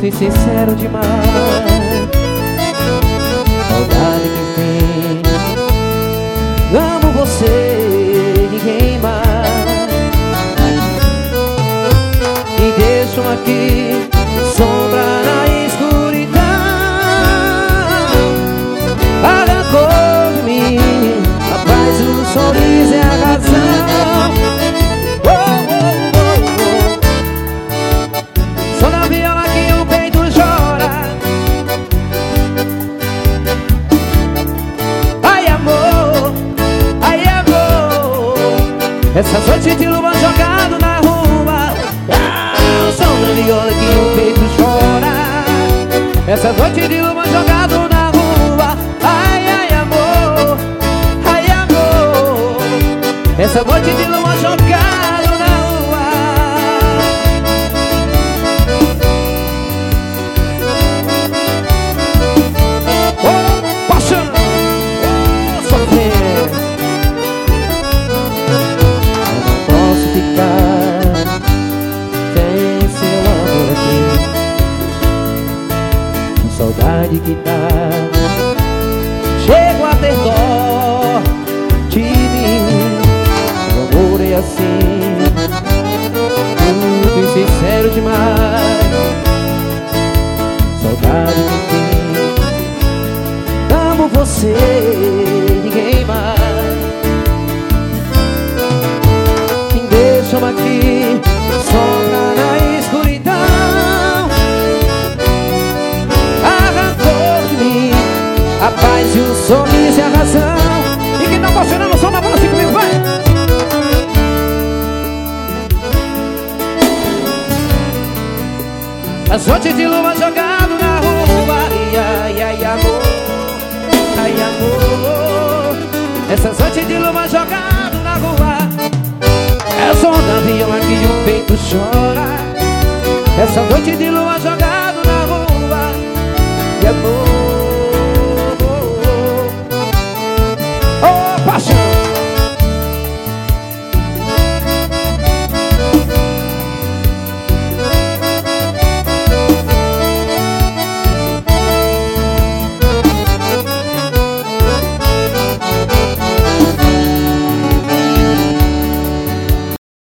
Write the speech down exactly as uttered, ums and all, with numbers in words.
e sincero demais. Saudade que tem, amo você, ninguém mais. Me deixam aqui, sombra na escuridão. Arrancou de mim a paz, o sorriso e a razão. Oh, oh, oh, oh. Só na viola que o peito chora. Ai, amor, ai, amor. Essas noites de lua jogado na rua. Ah, só na viola que o peito chora. Essas noites de lua jogado na rua. Ai, ai, amor, ai, amor. Essa noite de lua jogado na rua. Oh, paixão, oh, sofrer. Eu não posso ficar sem seu amor aqui. Saudade que dá, chego a ter dó de mim. O amor é assim, muito sincero demais. Saudade que tem, amo você, ninguém mais. Me deixam aqui, sombra na escuridão. A paz e o sorriso e a razão. E quem tá emocionando o som na bola assim comigo, vai! As noites de lua jogado na rua. Ai, ai, ai, amor, ai, amor. Essas noites de lua jogado na rua. É o som da viola que o peito